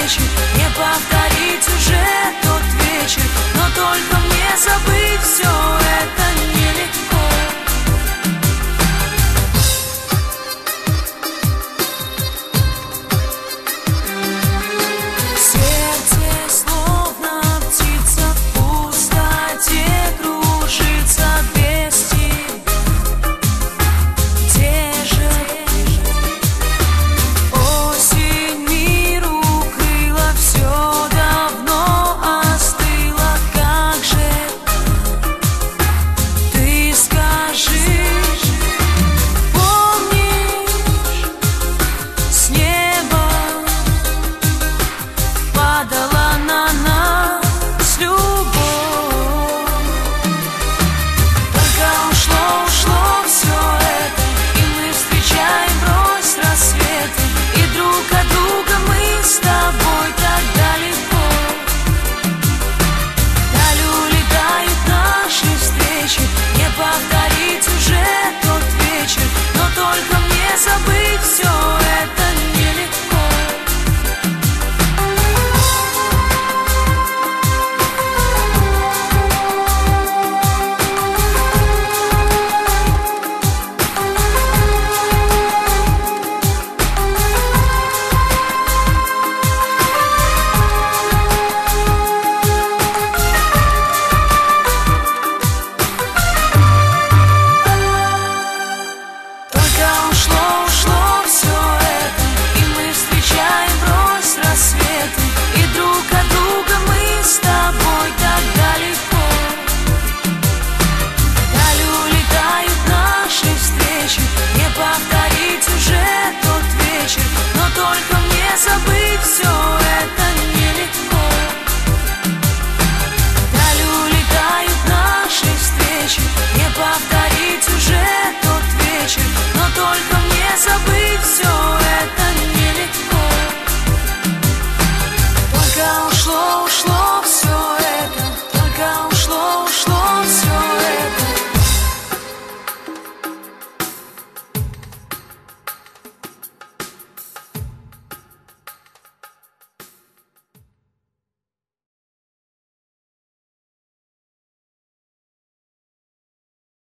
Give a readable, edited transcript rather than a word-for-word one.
встречи, не повторить уже тот вечер, но только мне забыть все это нелегко. Сердце словно птица в пустоте кружится без тебя. Где же осень миру укрыла, все давно остыло. Как же ты скажи, помнишь, с неба падала на нас любовь. Только ушло все это, и мы встречаем врозь рассветы, и друг от друга мы с тобой так далеко. Вдаль улетают наши встречи, не повторить уже тот вечер, но только мне забыть все это нелегко. Только ушло все это, и мы встречаем врозь рассветы, и друг от друга мы с тобой так далеко. Вдаль улетают наши встречи, не повторить уже тот вечер, но только мне забыть все это нелегко. Вдаль улетают наши встречи, не